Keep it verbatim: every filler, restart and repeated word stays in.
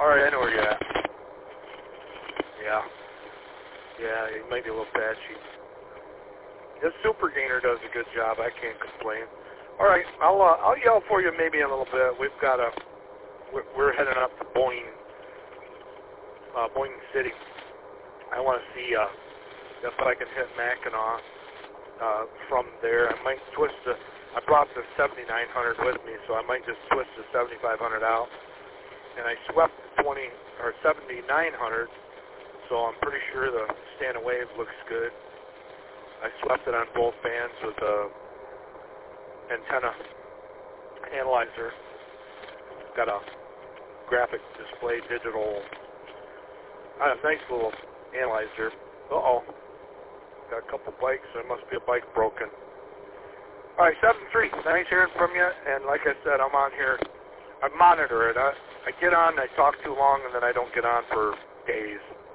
Alright, I know where you're at. Yeah. Yeah, it might be a little patchy. This super gainer does a good job. I can't complain. Alright, I'll uh, I'll yell for you maybe in a little bit. We've got a, we're, we're heading up to Boyne, uh, Boyne City. I want to see uh, if I can hit Mackinac uh, from there. I might twist the, I brought the seventy-nine hundred with me, so I might just twist the seventy-five hundred out. And I swept the twenty or seventy-nine hundred, so I'm pretty sure the standing wave looks good. I swept it on both bands with the antenna analyzer. Got a graphic display digital, uh, nice little analyzer. Uh-oh. Got a couple bikes. There must be a bike broken. All right, seven three. Nice hearing from you. And like I said, I'm on here. I monitor it. I, I get on, I talk too long, and then I don't get on for days.